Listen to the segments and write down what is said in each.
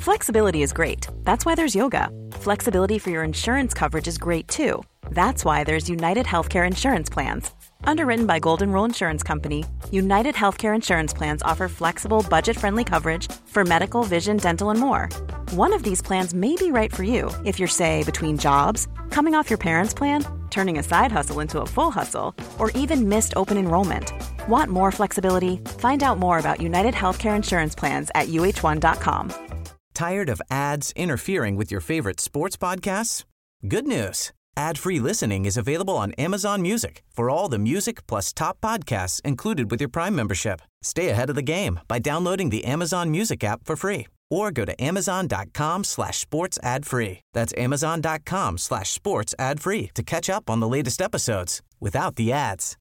Flexibility is great. That's why there's yoga. Flexibility for your insurance coverage is great too. That's why there's United Healthcare Insurance Plans. Underwritten by Golden Rule Insurance Company, United Healthcare Insurance Plans offer flexible, budget-friendly coverage for medical, vision, dental, and more. One of these plans may be right for you if you're, say, between jobs, coming off your parents' plan, turning a side hustle into a full hustle, or even missed open enrollment. Want more flexibility? Find out more about United Healthcare Insurance Plans at uh1.com. Tired of ads interfering with your favorite sports podcasts? Good news. Ad-free listening is available on Amazon Music for all the music plus top podcasts included with your Prime membership. Stay ahead of the game by downloading the Amazon Music app for free or go to amazon.com/sports ad free. That's amazon.com/sports ad free to catch up on the latest episodes without the ads.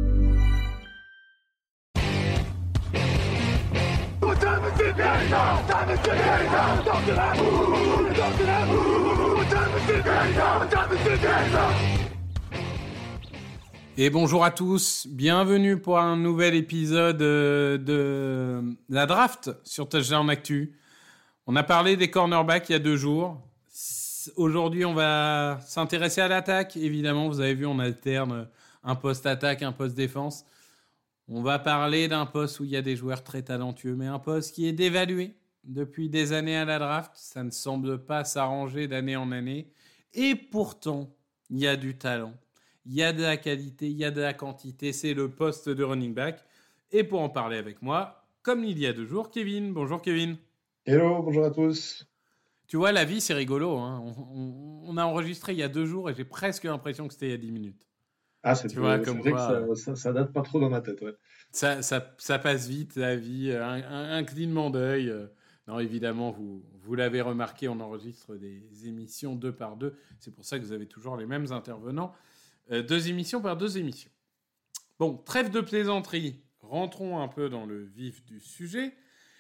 Et bonjour à tous, bienvenue pour un nouvel épisode de la draft sur Touchdown Actu. On a parlé des cornerbacks il y a 2 jours. Aujourd'hui, on va s'intéresser à l'attaque. Évidemment, vous avez vu, on alterne un poste attaque, un poste défense. On va parler d'un poste où il y a des joueurs très talentueux, mais un poste qui est dévalué depuis des années à la draft. Ça ne semble pas s'arranger d'année en année. Et pourtant, il y a du talent. Il y a de la qualité, il y a de la quantité. C'est le poste de running back. Et pour en parler avec moi, comme il y a 2 jours, Kevin. Bonjour Kevin. Hello, bonjour à tous. Tu vois, la vie, c'est rigolo. Hein. On a enregistré il y a 2 jours et j'ai presque l'impression que c'était il y a 10 minutes. Ah, c'est vrai quoi, que ça date pas trop dans ma tête, ouais. Ça passe vite, la vie. Un clignement d'œil. Non, évidemment, vous l'avez remarqué, on enregistre des émissions 2 par 2. C'est pour ça que vous avez toujours les mêmes intervenants. 2 émissions par 2 émissions. Bon, trêve de plaisanterie. Rentrons un peu dans le vif du sujet.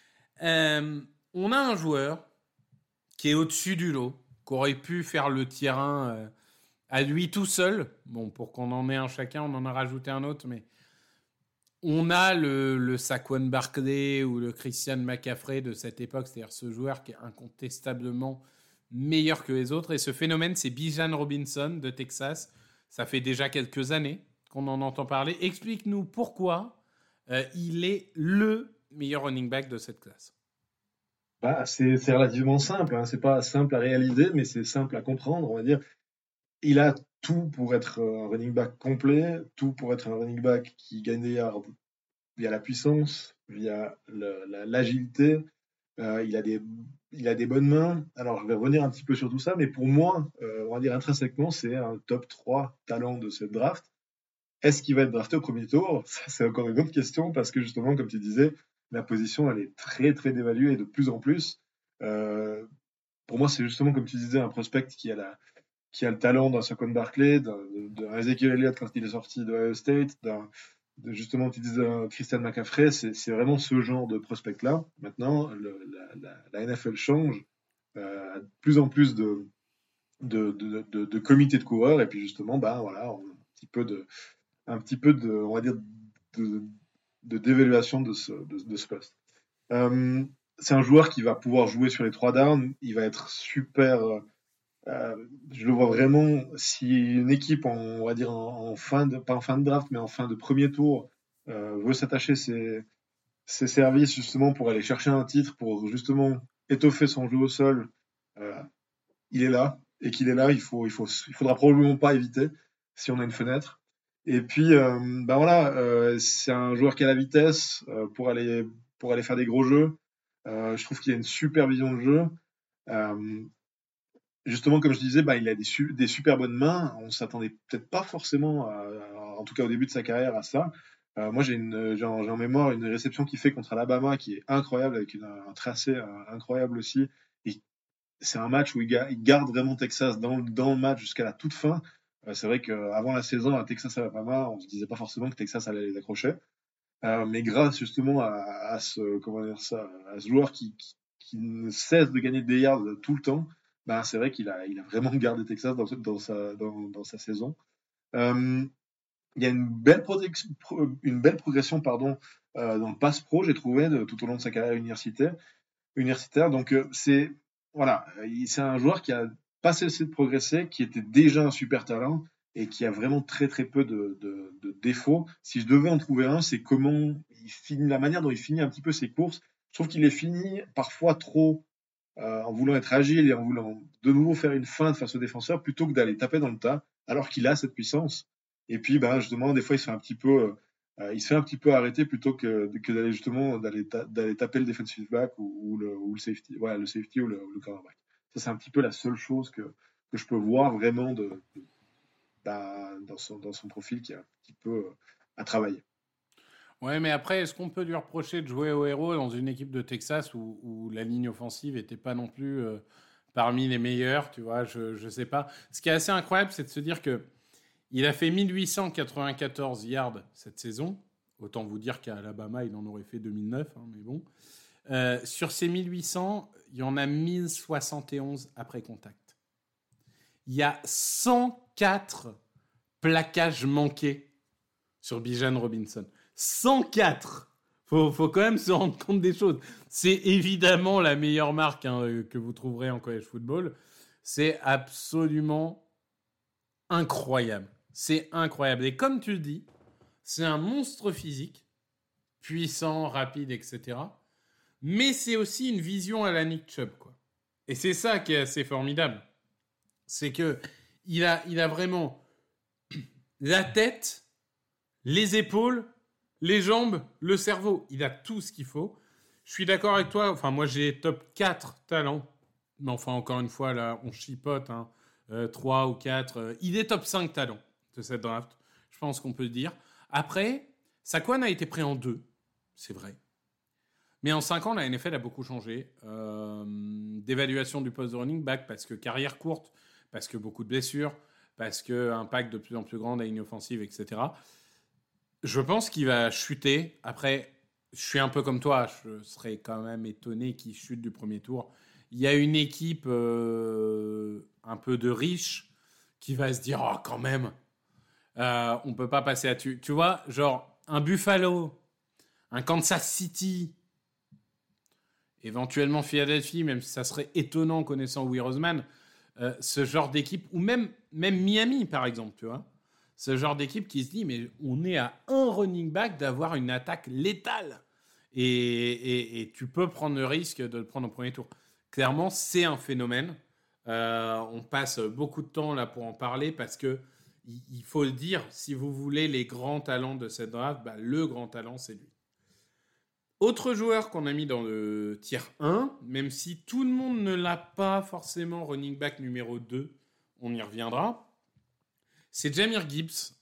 On a un joueur qui est au-dessus du lot, qui aurait pu faire le tier 1 à lui tout seul. Bon, pour qu'on en ait un chacun, on en a rajouté un autre, mais on a le Saquon Barkley ou le Christian McCaffrey de cette époque, c'est-à-dire ce joueur qui est incontestablement meilleur que les autres. Et ce phénomène, c'est Bijan Robinson de Texas. Ça fait déjà quelques années qu'on en entend parler. Explique-nous pourquoi il est le meilleur running back de cette classe. Bah, c'est relativement simple, hein. C'est pas simple à réaliser, mais c'est simple à comprendre, on va dire. Il a tout pour être un running back complet, tout pour être un running back qui gagne des yards via la puissance, via l'agilité. Il a des bonnes mains. Alors, je vais revenir un petit peu sur tout ça, mais pour moi, on va dire intrinsèquement, c'est un top 3 talent de cette draft. Est-ce qu'il va être drafté au premier tour? Ça, c'est encore une autre question, parce que justement, comme tu disais, la position, elle est très, très dévaluée, et de plus en plus. Pour moi, c'est justement, comme tu disais, un prospect qui a le talent d'un Saquon Barkley, d'un Ezekiel Elliott quand il est sorti de Ohio State, justement, tu disais un Christian McCaffrey, c'est vraiment ce genre de prospect-là. Maintenant, la NFL change, de plus en plus de comités de coureurs, et puis justement, bah voilà, on a un petit peu de, on va dire, de dévaluation de ce poste. C'est un joueur qui va pouvoir jouer sur les 3 downs, il va être super. Je le vois vraiment, si une équipe, on va dire pas en fin de draft, mais en fin de premier tour, veut s'attacher ses services justement pour aller chercher un titre, pour justement étoffer son jeu au sol, il est là, et qu'il est là, il faudra probablement pas éviter si on a une fenêtre. Et puis, ben voilà, c'est un joueur qui a la vitesse pour aller faire des gros jeux. Je trouve qu'il a une super vision de jeu. Justement, comme je disais, bah, il a des super bonnes mains. On s'attendait peut-être pas forcément, en tout cas au début de sa carrière, à ça. Moi, j'ai en mémoire une réception qu'il fait contre Alabama qui est incroyable, avec un tracé incroyable aussi. Et c'est un match où il garde vraiment Texas dans le match jusqu'à la toute fin. C'est vrai qu'avant la saison à Texas-Alabama, on se disait pas forcément que Texas allait les accrocher. Mais grâce justement à ce joueur qui ne cesse de gagner des yards tout le temps, ben c'est vrai qu'il a vraiment gardé Texas dans sa saison. Il y a une belle progression dans le pass pro, j'ai trouvé, tout au long de sa carrière universitaire. universitaire. Donc, c'est un joueur qui a pas cessé de progresser, qui était déjà un super talent et qui a vraiment très très peu de défauts. Si je devais en trouver un, c'est la manière dont il finit un petit peu ses courses. Je trouve qu'il les finit parfois trop en voulant être agile et en voulant de nouveau faire une feinte face au défenseur plutôt que d'aller taper dans le tas, alors qu'il a cette puissance. Et puis, justement, des fois, il se fait un petit peu arrêter plutôt que d'aller justement d'aller taper le defensive back ou le safety, le safety ou le cornerback. Ça, c'est un petit peu la seule chose que je peux voir vraiment dans son profil qui est un petit peu à travailler. Ouais, mais après, est-ce qu'on peut lui reprocher de jouer au héros dans une équipe de Texas où la ligne offensive n'était pas non plus parmi les meilleures, tu vois, je sais pas. Ce qui est assez incroyable, c'est de se dire que il a fait 1894 yards cette saison. Autant vous dire qu'à Alabama, il en aurait fait 2009, hein, mais bon. Sur ces 1800, il y en a 1071 après contact. Il y a 104 plaquages manqués sur Bijan Robinson. 104. Faut quand même se rendre compte des choses. C'est évidemment la meilleure marque que vous trouverez en college football. C'est absolument incroyable. C'est incroyable. Et comme tu le dis, c'est un monstre physique, puissant, rapide, etc. Mais c'est aussi une vision à la Nick Chubb, quoi. Et c'est ça qui est assez formidable. C'est que il a vraiment la tête, les épaules, les jambes, le cerveau. Il a tout ce qu'il faut. Je suis d'accord avec toi. Enfin, moi, j'ai top 4 talents. Mais enfin, encore une fois, là, on chipote. 3 ou 4. Il est top 5 talents de cette draft. Je pense qu'on peut le dire. Après, Saquon a été pris en 2. C'est vrai. Mais en 5 ans, la NFL a beaucoup changé. D'évaluation du poste de running back, parce que carrière courte, parce que beaucoup de blessures, parce que impact de plus en plus grand à la ligne offensive, etc. Je pense qu'il va chuter. Après, je suis un peu comme toi. Je serais quand même étonné qu'il chute du premier tour. Il y a une équipe un peu de riches qui va se dire « Oh, quand même, on peut pas passer là-dessus. » Tu vois, genre un Buffalo, un Kansas City, éventuellement Philadelphie, même si ça serait étonnant connaissant Will Roseman, ce genre d'équipe, ou même Miami, par exemple, tu vois. Ce genre d'équipe qui se dit, mais on est à un running back d'avoir une attaque létale. Et tu peux prendre le risque de le prendre au premier tour. Clairement, c'est un phénomène. On passe beaucoup de temps là pour en parler parce que il faut le dire, si vous voulez les grands talents de cette draft, le grand talent, c'est lui. Autre joueur qu'on a mis dans le tier 1, même si tout le monde ne l'a pas forcément running back numéro 2, on y reviendra, c'est Jahmyr Gibbs.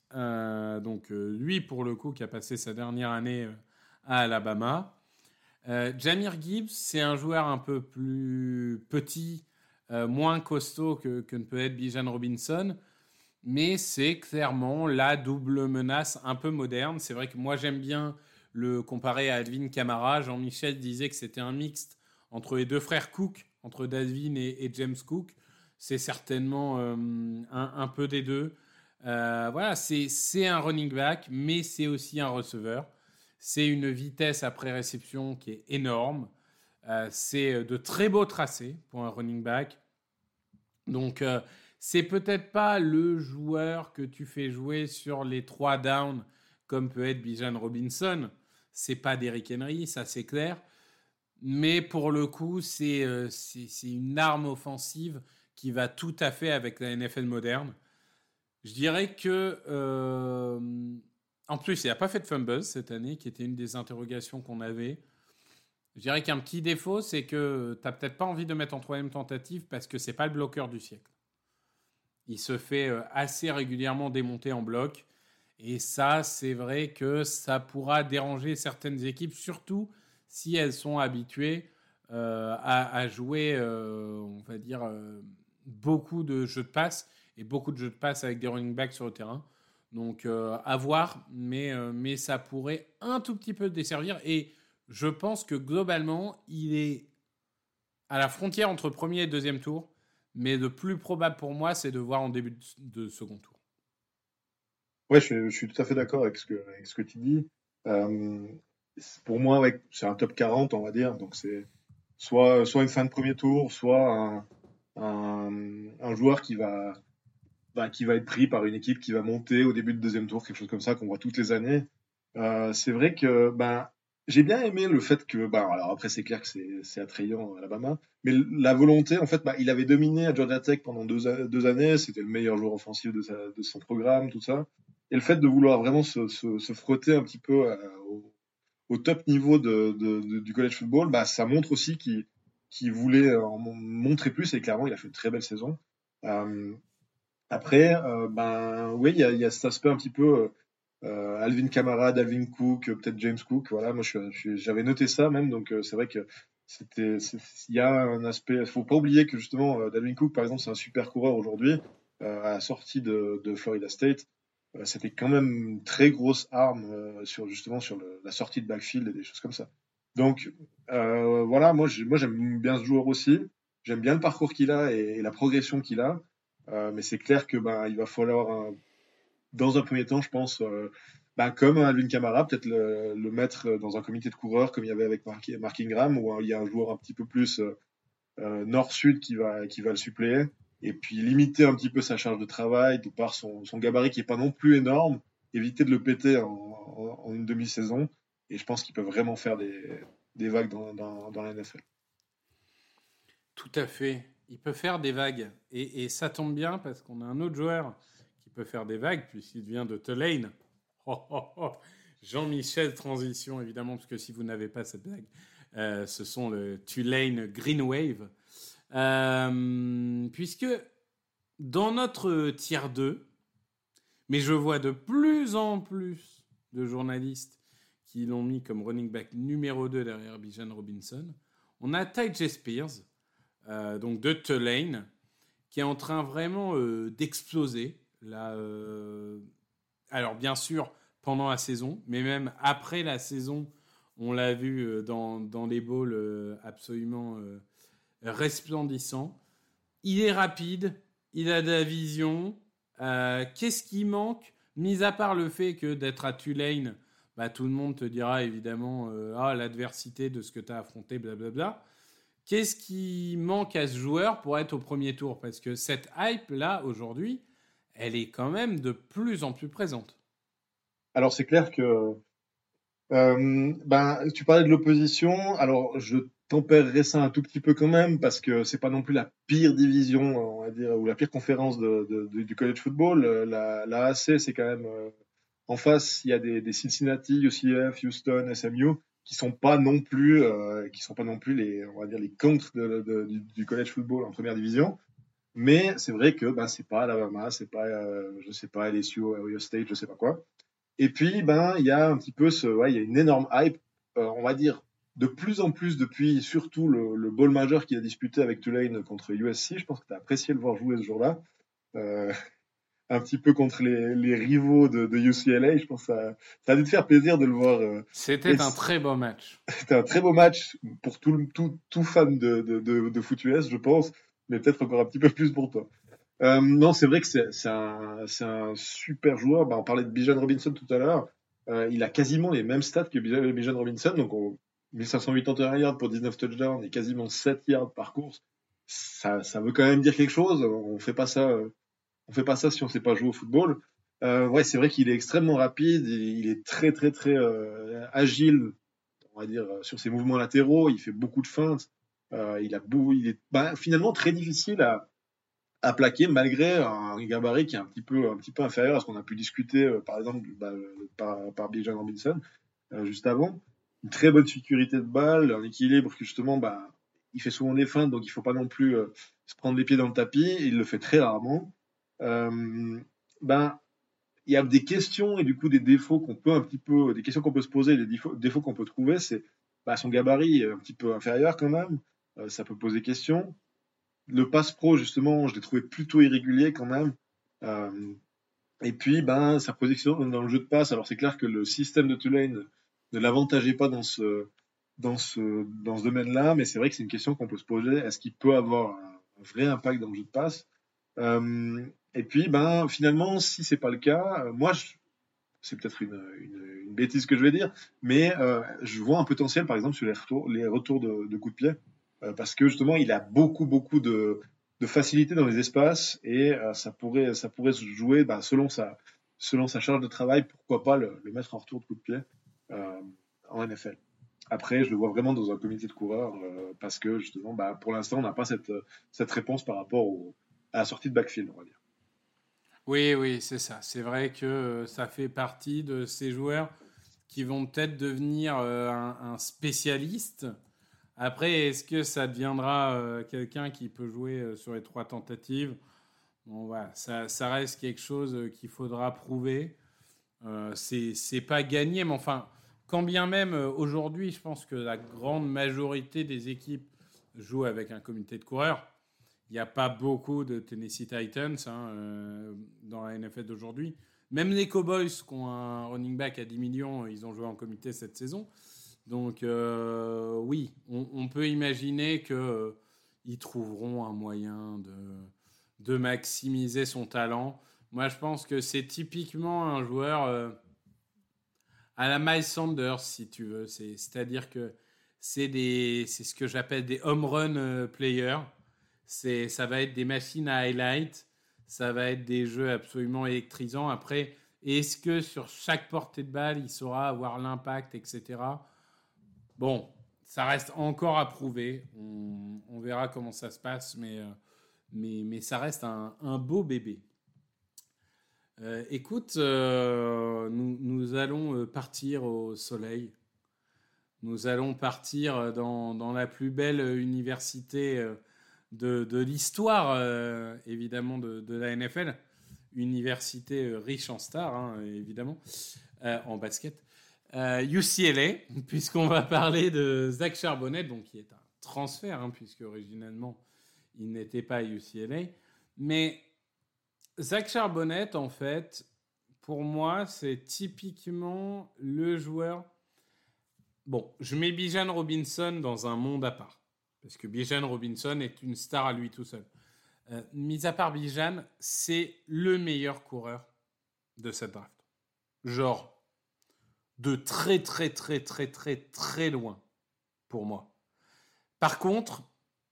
Lui, pour le coup, qui a passé sa dernière année à Alabama. Jahmyr Gibbs, c'est un joueur un peu plus petit, moins costaud que ne peut être Bijan Robinson, mais c'est clairement la double menace un peu moderne. C'est vrai que moi, j'aime bien le comparer à Alvin Kamara. Jean-Michel disait que c'était un mixte entre les deux frères Cook, entre Dalvin et James Cook. C'est certainement un peu des deux. C'est un running back, mais c'est aussi un receveur. C'est une vitesse après réception qui est énorme. C'est de très beaux tracés pour un running back. Donc, c'est peut-être pas le joueur que tu fais jouer sur les 3 downs comme peut être Bijan Robinson. C'est pas Derrick Henry, ça c'est clair. Mais pour le coup, c'est une arme offensive qui va tout à fait avec la NFL moderne. Je dirais que... en plus, il n'a pas fait de fumble cette année, qui était une des interrogations qu'on avait. Je dirais qu'un petit défaut, c'est que tu n'as peut-être pas envie de mettre en 3e tentative parce que ce n'est pas le bloqueur du siècle. Il se fait assez régulièrement démonter en bloc. Et ça, c'est vrai que ça pourra déranger certaines équipes, surtout si elles sont habituées à jouer, on va dire, beaucoup de jeux de passe et beaucoup de jeux de passe avec des running backs sur le terrain. Donc, à voir, mais ça pourrait un tout petit peu desservir. Et je pense que globalement, il est à la frontière entre premier et deuxième tour. Mais le plus probable pour moi, c'est de voir en début de second tour. Ouais, je suis tout à fait d'accord avec ce que tu dis. Pour moi, ouais, c'est un top 40, on va dire. Donc, soit une fin de premier tour, soit un joueur qui va être pris par une équipe qui va monter au début de deuxième tour, quelque chose comme ça qu'on voit toutes les années. C'est vrai que j'ai bien aimé le fait que, alors après c'est clair que c'est attrayant à Alabama, mais la volonté, en fait, il avait dominé à Georgia Tech pendant deux années, c'était le meilleur joueur offensif de son programme, tout ça. Et le fait de vouloir vraiment se frotter un petit peu au top niveau du college football, ça montre aussi qu'il voulait en montrer plus, et clairement il a fait une très belle saison. Après, oui, il y a cet aspect un petit peu Alvin Kamara, Dalvin Cook, peut-être James Cook. Voilà, moi j'avais noté ça même, donc c'est vrai que il y a un aspect. Faut pas oublier que justement Dalvin Cook, par exemple, c'est un super coureur aujourd'hui. À la sortie de Florida State, c'était quand même une très grosse arme sur la sortie de backfield et des choses comme ça. Donc voilà, moi j'aime bien ce joueur aussi. J'aime bien le parcours qu'il a et la progression qu'il a. Mais c'est clair que il va falloir, dans un premier temps, je pense, comme Alvin Kamara, peut-être le mettre dans un comité de coureurs comme il y avait avec Mark Ingram, où il y a un joueur un petit peu plus nord-sud qui va le suppléer, et puis limiter un petit peu sa charge de travail de par son gabarit qui est pas non plus énorme, éviter de le péter en une demi-saison, et je pense qu'il peut vraiment faire des vagues dans la NFL. Tout à fait. Il peut faire des vagues. Et ça tombe bien parce qu'on a un autre joueur qui peut faire des vagues puisqu'il vient de Tulane. Jean-Michel Transition, évidemment, parce que si vous n'avez pas cette vague, ce sont le Tulane Green Wave. Puisque dans notre tier 2, mais je vois de plus en plus de journalistes qui l'ont mis comme running back numéro 2 derrière Bijan Robinson, on a Tyjae Spears, donc de Tulane, qui est en train vraiment d'exploser. Là, alors bien sûr, pendant la saison, mais même après la saison, on l'a vu dans les bowls absolument resplendissant. Il est rapide, il a de la vision. Qu'est-ce qui manque, mis à part le fait que d'être à Tulane, tout le monde te dira évidemment l'adversité de ce que tu as affronté, blablabla. Qu'est-ce qui manque à ce joueur pour être au premier tour? Parce que cette hype-là, aujourd'hui, elle est quand même de plus en plus présente. Alors, c'est clair que tu parlais de l'opposition. Alors, je tempérerais ça un tout petit peu quand même, parce que c'est pas non plus la pire division, on va dire, ou la pire conférence du college football. La AC, c'est quand même en face, il y a des Cincinnati, UCF, Houston, SMU, qui sont pas non plus les, on va dire, les contres du college football en première division. Mais c'est vrai que c'est pas Alabama, c'est pas je sais pas, LSU, Ohio State, je sais pas quoi. Et puis il y a un petit peu il y a une énorme hype, on va dire de plus en plus depuis surtout le bowl majeur qu'il a disputé avec Tulane contre USC. Je pense que tu as apprécié le voir jouer ce jour-là. Un petit peu contre les rivaux de UCLA. Je pense que ça a dû te faire plaisir de le voir. C'était un très beau match. C'était un très beau match pour tout fan de foot US, je pense, mais peut-être encore un petit peu plus pour toi. Non, c'est vrai que c'est un super joueur. On parlait de Bijan Robinson tout à l'heure. Il a quasiment les mêmes stats que Bijan Robinson, donc 1581 yards pour 19 touchdowns et quasiment 7 yards par course. Ça veut quand même dire quelque chose. On fait pas ça si on sait pas jouer au football. Ouais, c'est vrai qu'il est extrêmement rapide. Il est très très très agile, on va dire, sur ses mouvements latéraux. Il fait beaucoup de feintes. Il est finalement très difficile à plaquer malgré un gabarit qui est un petit peu inférieur à ce qu'on a pu discuter par exemple par Bijan Robinson juste avant. Une très bonne sécurité de balle, un équilibre que justement il fait souvent des feintes, donc il faut pas non plus se prendre les pieds dans le tapis. Il le fait très rarement. Il y a des questions et du coup des défauts des questions qu'on peut se poser, des défauts qu'on peut trouver, c'est son gabarit est un petit peu inférieur quand même, ça peut poser question. Le pass pro, justement, je l'ai trouvé plutôt irrégulier quand même. Et puis, sa position dans le jeu de passe, alors c'est clair que le système de Tulane ne l'avantageait pas dans ce domaine-là, mais c'est vrai que c'est une question qu'on peut se poser. Est-ce qu'il peut avoir un vrai impact dans le jeu de passe? Et puis, finalement, si c'est pas le cas, c'est peut-être une bêtise que je vais dire, mais je vois un potentiel, par exemple, sur les retours de coups de pied. parce que justement, il a beaucoup de facilité dans les espaces et ça pourrait se jouer selon sa charge de travail, pourquoi pas le mettre en retour de coup de pied euh, en NFL. Après, je le vois vraiment dans un comité de coureurs parce que justement, pour l'instant, on n'a pas cette réponse par rapport à la sortie de backfield, on va dire. Oui, oui, c'est ça. C'est vrai que ça fait partie de ces joueurs qui vont peut-être devenir un spécialiste. Après, est-ce que ça deviendra quelqu'un qui peut jouer sur les 3 tentatives? Bon, voilà, ça reste quelque chose qu'il faudra prouver. C'est pas gagné, mais enfin, quand bien même aujourd'hui, je pense que la grande majorité des équipes jouent avec un comité de coureurs. Il n'y a pas beaucoup de Tennessee Titans dans la NFL d'aujourd'hui. Même les Cowboys, qui ont un running back à 10 millions, ils ont joué en comité cette saison. Donc oui, on peut imaginer qu'ils trouveront un moyen de maximiser son talent. Moi, je pense que c'est typiquement un joueur à la Miles Sanders, si tu veux. C'est-à-dire que c'est ce que j'appelle des home run players. Ça va être des machines à highlight. Ça va être des jeux absolument électrisants. Après, est-ce que sur chaque portée de balle, il saura avoir l'impact, etc. Bon, ça reste encore à prouver. On verra comment ça se passe, mais ça reste un beau bébé. Écoute, nous allons partir au soleil. Nous allons partir dans la plus belle université de l'histoire, évidemment, de la NFL. Université riche en stars, évidemment, en basket. UCLA, puisqu'on va parler de Zach Charbonnet, donc qui est un transfert, puisque originellement, il n'était pas à UCLA. Mais Zach Charbonnet, en fait, pour moi, c'est typiquement le joueur... Bon, je mets Bijan Robinson dans un monde à part, parce que Bijan Robinson est une star à lui tout seul. Mis à part Bijan, c'est le meilleur coureur de cette draft. Genre, de très, très, très, très, très, très loin, pour moi. Par contre,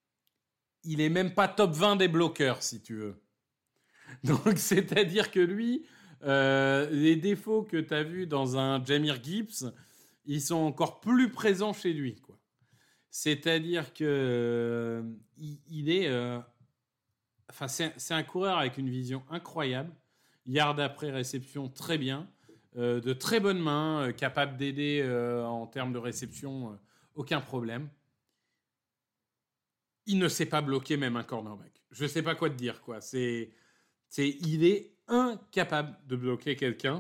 il est même pas top 20 des bloqueurs, si tu veux. Donc, c'est-à-dire que lui, les défauts que tu as vus dans un Jahmyr Gibbs, ils sont encore plus présents chez lui, quoi. C'est-à-dire que il est... c'est un coureur avec une vision incroyable. Yard après réception, très bien. De très bonnes mains, capable d'aider en termes de réception, aucun problème. Il ne sait pas bloquer même un cornerback. Je ne sais pas quoi te dire, quoi. Il est incapable de bloquer quelqu'un.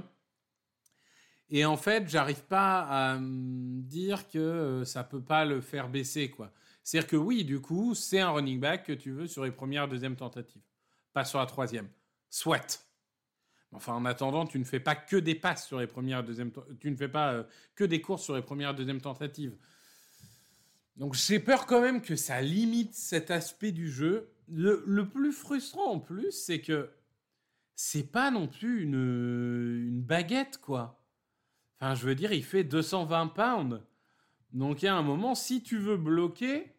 Et en fait, j'arrive pas à me dire que ça peut pas le faire baisser, quoi. C'est-à-dire que oui, du coup, c'est un running back que tu veux sur les premières, deuxièmes tentatives. Pas sur la troisième. Soit. Enfin, en attendant, tu ne fais pas que des passes sur les premières, deuxièmes... Tu ne fais pas que des courses sur les premières, deuxièmes tentatives. Donc, j'ai peur quand même que ça limite cet aspect du jeu. Le plus frustrant, en plus, c'est que c'est pas non plus une baguette, quoi. Enfin, je veux dire, il fait 220 pounds. Donc, il y a un moment, si tu veux bloquer,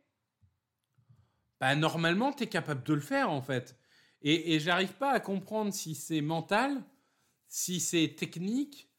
normalement, tu es capable de le faire, en fait. Et j'arrive pas à comprendre si c'est mental, si c'est technique.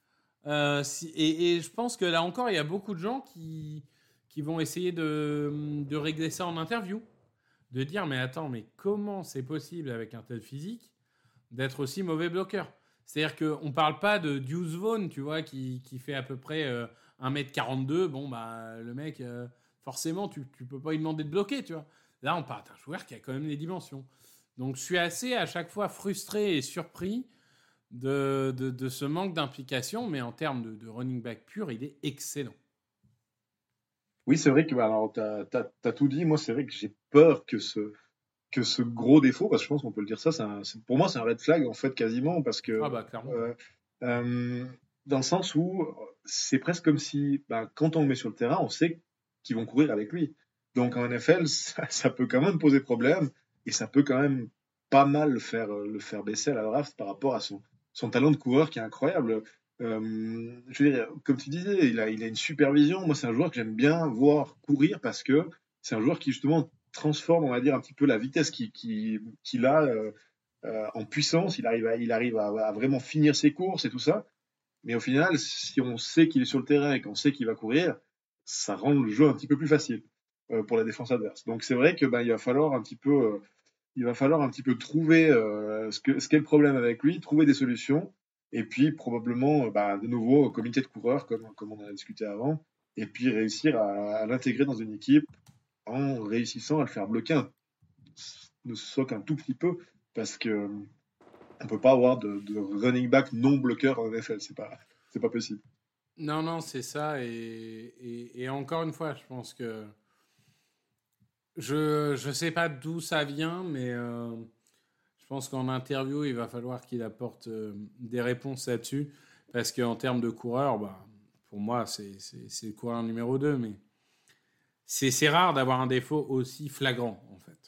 Et je pense que là encore, il y a beaucoup de gens qui vont essayer de régler ça en interview. De dire, mais attends, mais comment c'est possible avec un tel physique d'être aussi mauvais bloqueur? C'est-à-dire qu'on ne parle pas de Deuce Vaughn, tu vois, qui fait à peu près 1m42. Bon, le mec, forcément, tu ne peux pas lui demander de bloquer, tu vois. Là, on parle d'un joueur qui a quand même les dimensions. Donc, je suis assez, à chaque fois, frustré et surpris de ce manque d'implication. Mais en termes de running back pur, il est excellent. Oui, c'est vrai que t'as tout dit. Moi, c'est vrai que j'ai peur que ce gros défaut, parce que je pense qu'on peut le dire ça, pour moi, c'est un red flag, en fait, quasiment, parce que Clairement. dans le sens où c'est presque comme si, quand on le met sur le terrain, on sait qu'ils vont courir avec lui. Donc en NFL, ça peut quand même poser problème, et ça peut quand même pas mal le faire baisser à la draft par rapport à son talent de coureur qui est incroyable. Je veux dire, comme tu disais, il a une supervision. Moi, c'est un joueur que j'aime bien voir courir parce que c'est un joueur qui justement transforme, on va dire, un petit peu la vitesse qu'il a en puissance. Il arrive à vraiment finir ses courses et tout ça. Mais au final, si on sait qu'il est sur le terrain et qu'on sait qu'il va courir, ça rend le jeu un petit peu plus facile pour la défense adverse. Donc c'est vrai que il va falloir un petit peu, trouver ce qu'est le problème avec lui, trouver des solutions, et puis probablement de nouveau au comité de coureurs comme on a discuté avant, et puis réussir à l'intégrer dans une équipe en réussissant à le faire bloquer ne soit qu'un tout petit peu, parce que on peut pas avoir de running back non bloqueur en NFL, c'est pas possible. Non, c'est ça. Et encore une fois, je pense que je sais pas d'où ça vient, mais je pense qu'en interview, il va falloir qu'il apporte des réponses là-dessus, parce qu'en termes de coureur, pour moi, c'est le coureur numéro 2, mais c'est rare d'avoir un défaut aussi flagrant, en fait.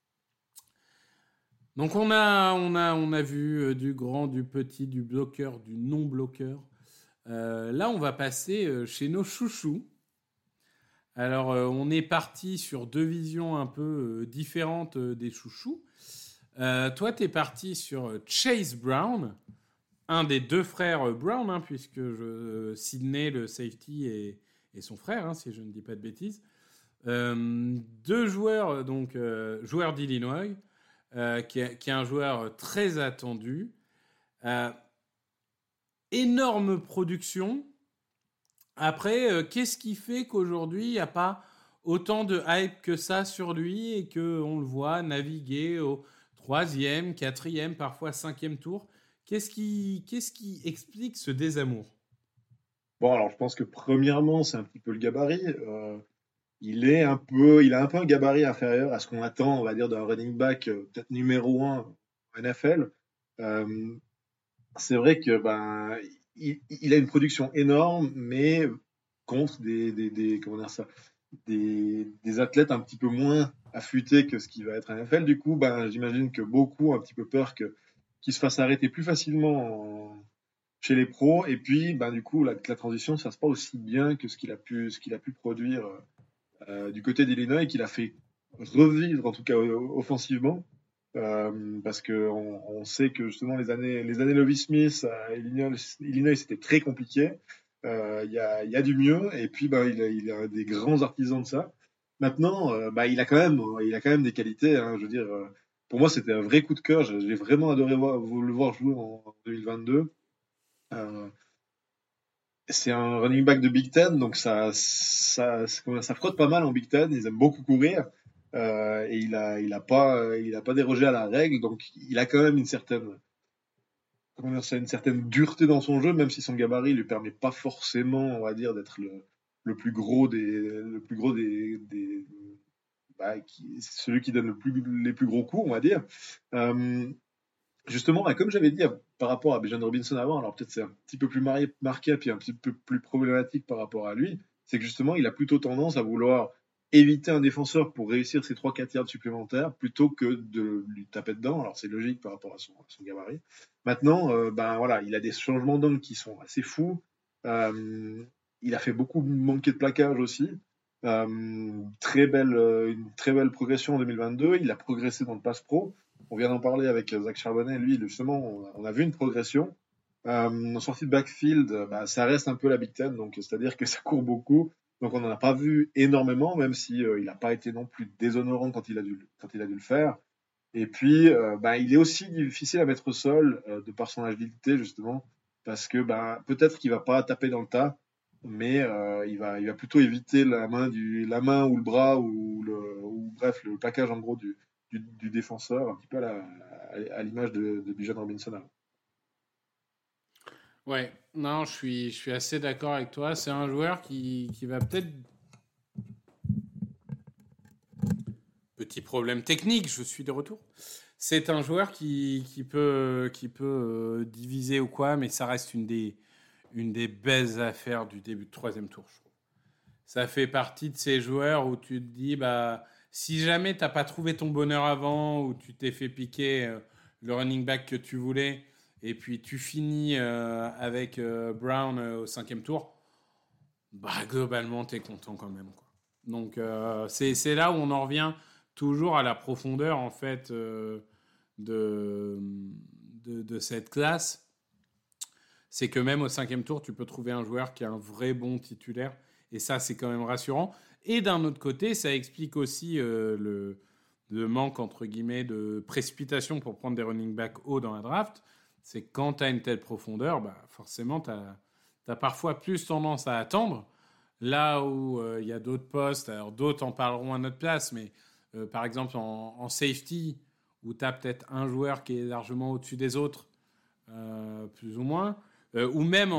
Donc on a vu du grand, du petit, du bloqueur, du non-bloqueur. Là, on va passer chez nos chouchous. Alors, on est parti sur 2 visions un peu différentes des chouchous. Toi, tu es parti sur Chase Brown, un des 2 frères Brown, puisque Sidney, le safety, et son frère, si je ne dis pas de bêtises. 2 joueurs, donc joueurs d'Illinois, qui est un joueur très attendu. Énorme production. Après, qu'est-ce qui fait qu'aujourd'hui, il n'y a pas autant de hype que ça sur lui et qu'on le voit naviguer au 3e, 4e, parfois 5e tour? Qu'est-ce qui explique ce désamour? Bon, alors je pense que premièrement, c'est un petit peu le gabarit. Il a un peu un gabarit inférieur à ce qu'on attend, on va dire, d'un running back peut-être numéro 1 en NFL. Euh, c'est vrai que il a une production énorme, mais contre comment dire ça, des athlètes un petit peu moins affûtés que ce qui va être un NFL. Du coup, j'imagine que beaucoup ont un petit peu peur qu'il se fasse arrêter plus facilement chez les pros. Et puis, du coup, la transition ne se fasse pas aussi bien que ce qu'il a pu produire du côté d'Illinois, qu'il a fait revivre, en tout cas offensivement. Parce que on sait que justement les années Lovie Smith à Illinois c'était très compliqué. Il y a du mieux, et puis il a des grands artisans de ça. Maintenant, il a quand même des qualités. Je veux dire, pour moi c'était un vrai coup de cœur. J'ai vraiment adoré le voir jouer en 2022. C'est un running back de Big Ten, donc ça frotte pas mal en Big Ten. Ils aiment beaucoup courir. Et il a pas dérogé à la règle, donc il a quand même une certaine dureté dans son jeu, même si son gabarit lui permet pas forcément, on va dire, d'être le plus gros celui qui donne les plus gros coups, on va dire. Justement, comme j'avais dit par rapport à Bijan Robinson avant, alors peut-être c'est un petit peu plus marqué, puis un petit peu plus problématique par rapport à lui, c'est que justement, il a plutôt tendance à vouloir éviter un défenseur pour réussir ses 3-4 yards supplémentaires plutôt que de lui taper dedans. Alors c'est logique par rapport à son gabarit. Maintenant, il a des changements d'angle qui sont assez fous. Il a fait beaucoup manquer de plaquage aussi. Une très belle progression en 2022. Il a progressé dans le pass pro. On vient d'en parler avec Zach Charbonnet. Lui, justement, on a vu une progression. En sortie de backfield, ça reste un peu la Big Ten, donc c'est-à-dire que ça court beaucoup. Donc on n'en a pas vu énormément, même si il n'a pas été non plus déshonorant quand il a dû le faire. Et puis, il est aussi difficile à mettre au sol de par son agilité, justement, parce que peut-être qu'il va pas taper dans le tas, mais il va plutôt éviter la main ou le bras ou bref le plaquage en gros du défenseur, un petit peu à l'image de Bijan Robinson. Ouais, non, je suis assez d'accord avec toi. C'est un joueur qui va peut-être... Petit problème technique, je suis de retour. C'est un joueur qui peut diviser ou quoi, mais ça reste une des belles affaires du début de 3e tour, je trouve. Ça fait partie de ces joueurs où tu te dis, si jamais tu n'as pas trouvé ton bonheur avant, ou tu t'es fait piquer le running back que tu voulais, et puis tu finis avec Brown au 5e tour, globalement, tu es content quand même, quoi. Donc, c'est là où on en revient toujours à la profondeur, en fait, de cette classe. C'est que même au 5e tour, tu peux trouver un joueur qui est un vrai bon titulaire. Et ça, c'est quand même rassurant. Et d'un autre côté, ça explique aussi le manque, entre guillemets, de précipitation pour prendre des running backs hauts dans la draft. C'est que quand tu as une telle profondeur, forcément, tu as parfois plus tendance à attendre. Là où il y a d'autres postes, alors d'autres en parleront à notre place, mais par exemple en safety, où tu as peut-être un joueur qui est largement au-dessus des autres, plus ou moins, ou même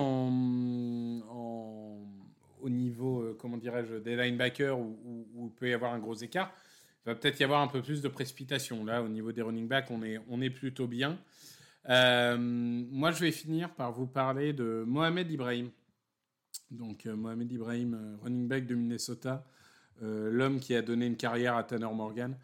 au niveau, comment dirais-je, des linebackers, où il peut y avoir un gros écart, il va peut-être y avoir un peu plus de précipitation. Là, au niveau des running backs, on est plutôt bien. Moi, je vais finir par vous parler de Mohamed Ibrahim. Donc, Mohamed Ibrahim, running back de Minnesota, l'homme qui a donné une carrière à Tanner Morgan.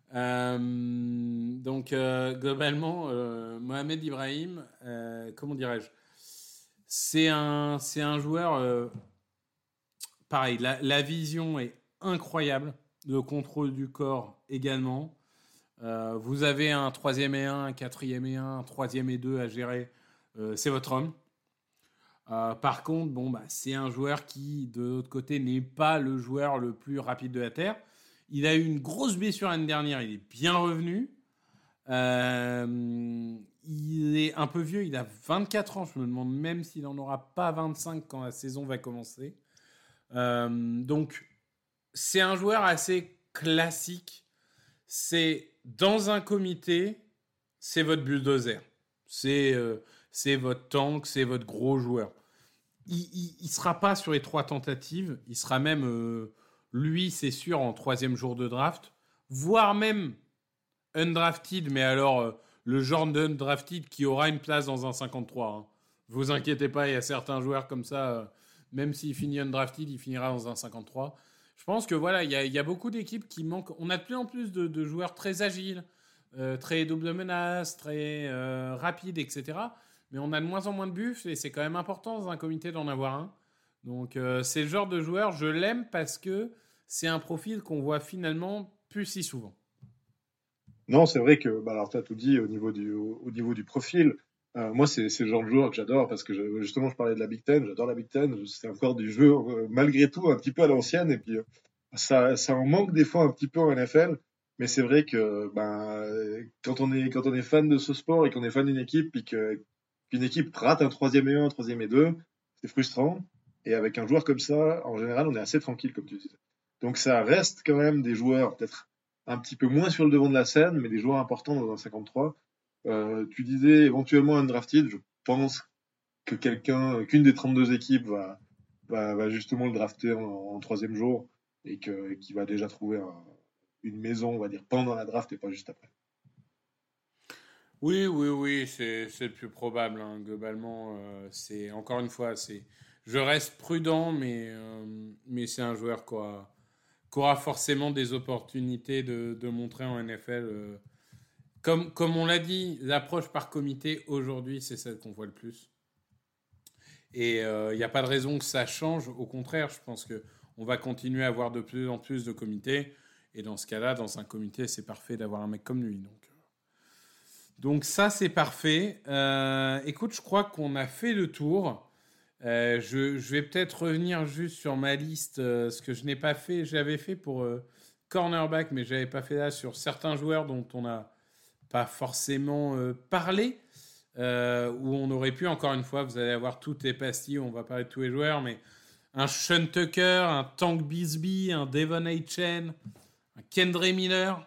Globalement, Mohamed Ibrahim, comment dirais-je, c'est un joueur, pareil, la vision est incroyable, le contrôle du corps également. Vous avez un 3e et 1, un 4e et 1, un 3e et 2 à gérer, c'est votre homme. Par contre, c'est un joueur qui, de l'autre côté, n'est pas le joueur le plus rapide de la Terre. Il a eu une grosse blessure l'année dernière, il est bien revenu. Il est un peu vieux, il a 24 ans. Je me demande même s'il n'en aura pas 25 quand la saison va commencer. Donc, c'est un joueur assez classique. C'est dans un comité, c'est votre bulldozer. C'est votre tank, c'est votre gros joueur. Il ne sera pas sur les 3 tentatives. Il sera même, lui, c'est sûr, en 3e jour de draft. Voire même undrafted, mais alors le genre d'undrafted qui aura une place dans un 53. Hein. Vous inquiétez pas, il y a certains joueurs comme ça, même s'il finit undrafted, il finira dans un 53. Je pense que voilà, il y a beaucoup d'équipes qui manquent. On a de plus en plus de joueurs très agiles, très double menace, très rapides, etc. Mais on a de moins en moins de buffs et c'est quand même important dans un comité d'en avoir un. Donc c'est le genre de joueur, je l'aime parce que c'est un profil qu'on voit finalement plus si souvent. Non, c'est vrai que, alors tu as tout dit au niveau du profil. Moi, c'est le genre de joueur que j'adore parce que justement, je parlais de la Big Ten, j'adore la Big Ten. C'est encore du jeu, malgré tout, un petit peu à l'ancienne. Et puis, ça en manque des fois un petit peu en NFL. Mais c'est vrai que quand on est fan de ce sport et qu'on est fan d'une équipe, puis qu'une équipe rate un 3e et 1, un 3e et 2, c'est frustrant. Et avec un joueur comme ça, en général, on est assez tranquille, comme tu disais. Donc ça reste quand même des joueurs peut-être un petit peu moins sur le devant de la scène, mais des joueurs importants dans un 53. Tu disais éventuellement undrafted. Je pense que qu'une des 32 équipes va justement le drafter en 3e jour et qu'il va déjà trouver une maison, on va dire, pendant la draft et pas juste après. Oui, c'est le plus probable. Hein. Globalement, c'est encore une fois, je reste prudent, mais c'est un joueur qui aura forcément des opportunités de montrer en NFL. Comme on l'a dit, l'approche par comité aujourd'hui, c'est celle qu'on voit le plus. Et il n'y a pas de raison que ça change. Au contraire, je pense qu'on va continuer à avoir de plus en plus de comités. Et dans ce cas-là, dans un comité, c'est parfait d'avoir un mec comme lui. Donc ça, c'est parfait. Écoute, je crois qu'on a fait le tour. Je vais peut-être revenir juste sur ma liste, ce que je n'ai pas fait. J'avais fait pour cornerback, mais je n'avais pas fait là sur certains joueurs dont on n'a pas forcément parlé, où on aurait pu, encore une fois, vous allez avoir toutes les pastilles, on va parler de tous les joueurs, mais un Sean Tucker, un Tank Bigsby, un Devon Achane, un Kendre Miller,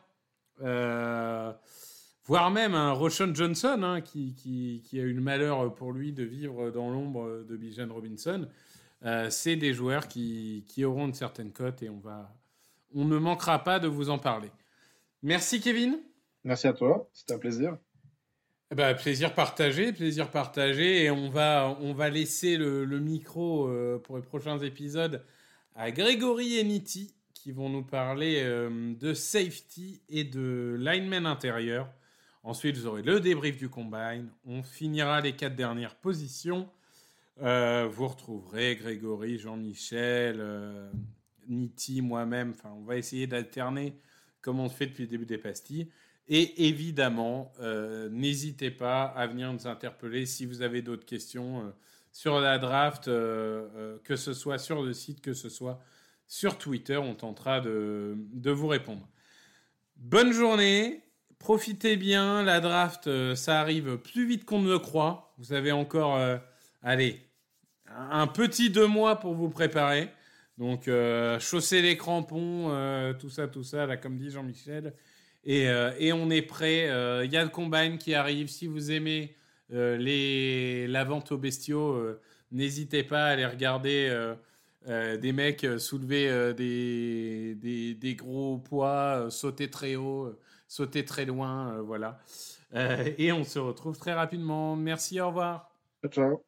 voire même un Roschon Johnson, hein, qui a eu le malheur pour lui de vivre dans l'ombre de Bijan Robinson. C'est des joueurs qui auront une certaine cote et on ne manquera pas de vous en parler. Merci Kevin. Merci à toi, c'était un plaisir. Plaisir partagé et on va laisser le micro pour les prochains épisodes à Grégory et Nitti qui vont nous parler de safety et de lineman intérieur. Ensuite, vous aurez le débrief du combine. On finira les 4 dernières positions. Vous retrouverez Grégory, Jean-Michel, Nitti, moi-même. Enfin, on va essayer d'alterner comme on le fait depuis le début des pastilles. Et évidemment, n'hésitez pas à venir nous interpeller si vous avez d'autres questions sur la draft, que ce soit sur le site, que ce soit sur Twitter. On tentera de vous répondre. Bonne journée, profitez bien. La draft, ça arrive plus vite qu'on ne le croit. Vous avez encore, un petit 2 mois pour vous préparer. Donc, chaussez les crampons, tout ça, là, comme dit Jean-Michel. Et on est prêt. Il y a le Combine qui arrive. Si vous aimez la vente aux bestiaux, n'hésitez pas à aller regarder des mecs soulever des gros poids, sauter très haut, sauter très loin. Voilà. Et on se retrouve très rapidement. Merci, au revoir. Ciao.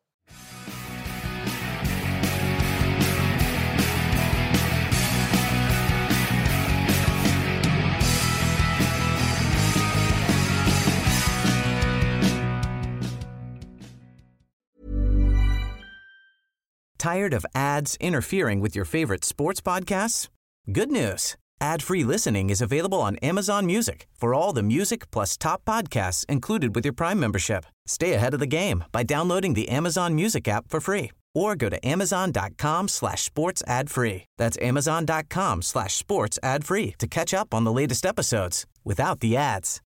Tired of ads interfering with your favorite sports podcasts? Good news. Ad-free listening is available on Amazon Music for all the music plus top podcasts included with your Prime membership. Stay ahead of the game by downloading the Amazon Music app for free or go to amazon.com/sports ad free. That's amazon.com/sports ad free to catch up on the latest episodes without the ads.